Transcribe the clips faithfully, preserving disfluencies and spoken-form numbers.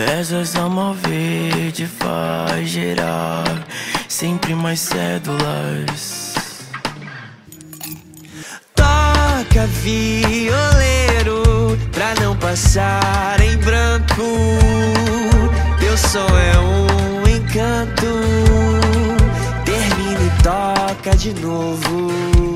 Essas alma verde faz gerar sempre mais cédulas. Toca violeiro pra não passar em branco. Teu som é um encanto. Termina e toca de novo.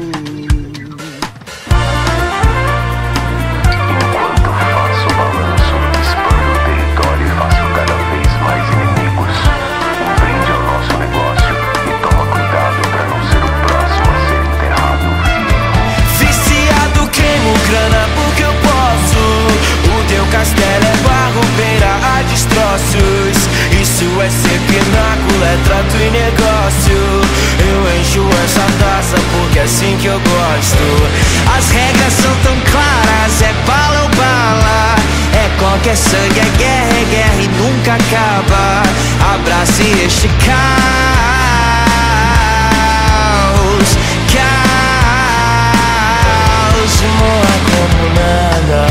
Castelo é barro, beira a destroços. Isso é ser pináculo, é trato e negócio. Eu encho essa taça porque é assim que eu gosto. As regras são tão claras, é bala ou bala. É qualquer sangue, é guerra, é guerra e nunca acaba. Abrace este caos. Caos, morra como nada.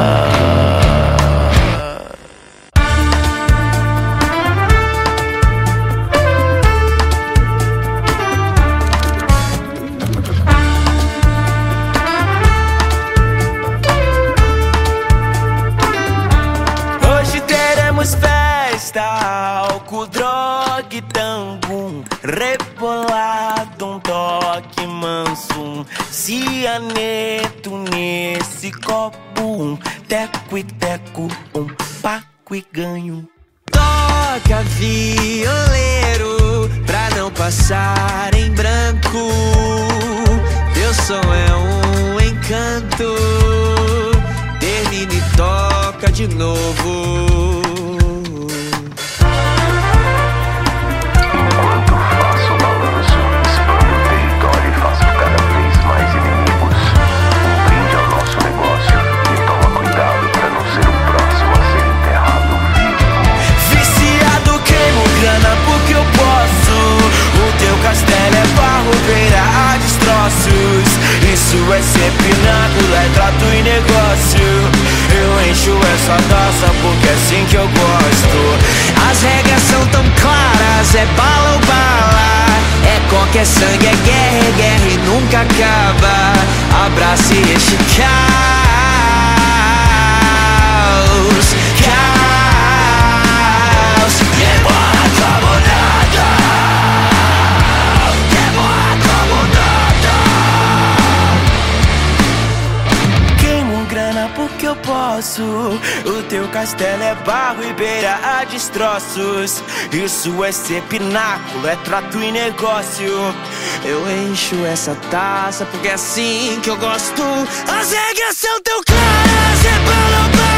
Festa, álcool, droga e tangum, rebolado, um toque manso, um cianeto nesse copo, um teco e teco, um paco e ganho. Toca violeiro pra não passar em branco. Teu som é um encanto. Termina e toca de novo. Porque eu posso. O teu castelo é barro, beira a destroços. Isso é ser pináculo, é trato e negócio. Eu encho essa taça porque é assim que eu gosto. As regras são tão claras, é bala ou bala. É qualquer sangue, é guerra, é guerra e nunca acaba. Abrace este caos. Caos. Morra como nada. Morra como nada. Queimo grana porque eu posso. O teu castelo é barro e beira a destroços. Isso é ser pináculo, é trato e negócio. Eu encho essa taça porque é assim que eu gosto. As regras são tão claras, é bala ou bala.